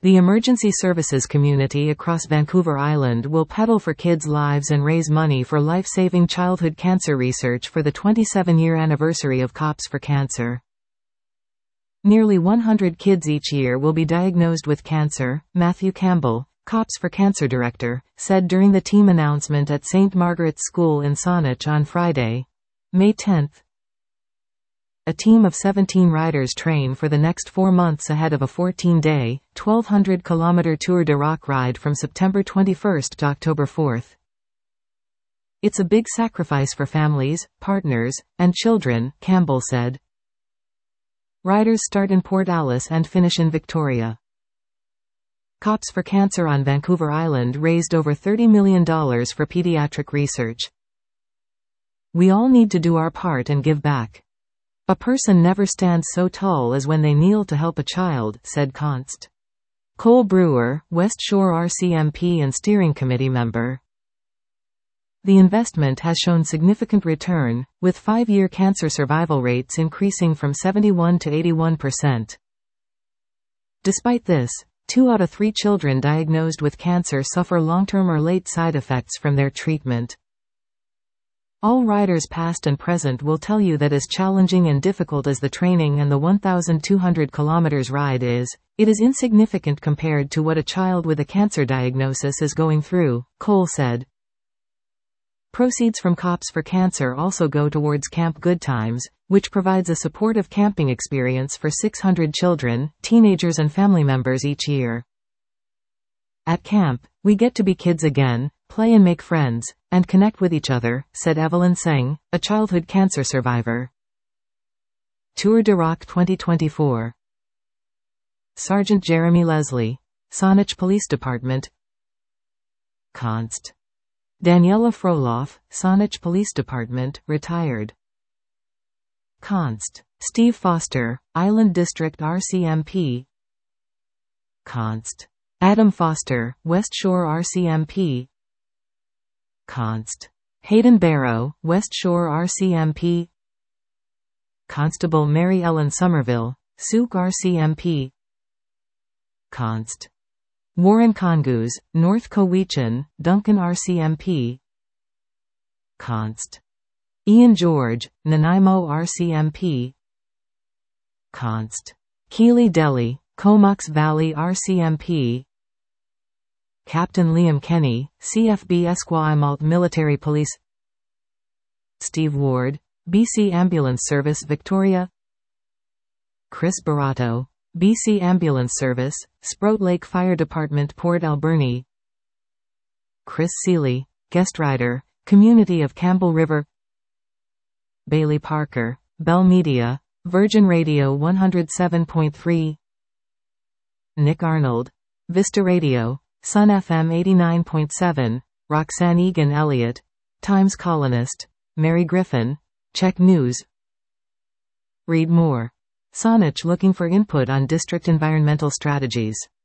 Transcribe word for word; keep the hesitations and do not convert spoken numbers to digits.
The emergency services community across Vancouver Island will pedal for kids' lives and raise money for life-saving childhood cancer research for the twenty-seven-year anniversary of Cops for Cancer. Nearly one hundred kids each year will be diagnosed with cancer, Matthew Campbell, Cops for Cancer director, said during the team announcement at Saint Margaret's School in Saanich on Friday, May tenth. A team of seventeen riders train for the next four months ahead of a fourteen-day, twelve hundred kilometer Tour de Rock ride from September twenty-first to October fourth. It's a big sacrifice for families, partners, and children, Campbell said. Riders start in Port Alice and finish in Victoria. Cops for Cancer on Vancouver Island raised over thirty million dollars for pediatric research. We all need to do our part and give back. A person never stands so tall as when they kneel to help a child, said Const. Cole Brewer, West Shore R C M P and steering committee member. The investment has shown significant return, with five-year cancer survival rates increasing from seventy-one to eighty-one percent. Despite this, two out of three children diagnosed with cancer suffer long-term or late side effects from their treatment. All riders past and present will tell you that as challenging and difficult as the training and the one thousand two hundred kilometers ride is, it is insignificant compared to what a child with a cancer diagnosis is going through, Cole said. Proceeds from Cops for Cancer also go towards Camp Good Times, which provides a supportive camping experience for six hundred children, teenagers and family members each year. At camp, we get to be kids again, play and make friends, and connect with each other, said Evelyn Singh, a childhood cancer survivor. Tour de Rock twenty twenty-four. Sergeant Jeremy Leslie, Saanich Police Department. Const. Daniela Froloff, Saanich Police Department, retired. Const. Steve Foster, Island District R C M P. Const. Adam Foster, West Shore R C M P. Const. Hayden Barrow, West Shore R C M P. Constable Mary Ellen Somerville, Souk R C M P. Const. Warren Congoos, North Cowichan, Duncan R C M P. Const. Ian George, Nanaimo R C M P. Const. Keely Deli, Comox Valley R C M P. Captain Liam Kenny, C F B Esquimalt Military Police. Steve Ward, B C Ambulance Service Victoria. Chris Barato, B C Ambulance Service, Sprout Lake Fire Department Port Alberni. Chris Seeley, Guest Rider, Community of Campbell River. Bailey Parker, Bell Media, Virgin Radio one oh seven point three. Nick Arnold, Vista Radio, Sun F M eighty-nine point seven, Roxanne Egan Elliott, Times Colonist, Mary Griffin, Check News. Read more. Saanich looking for input on district environmental strategies.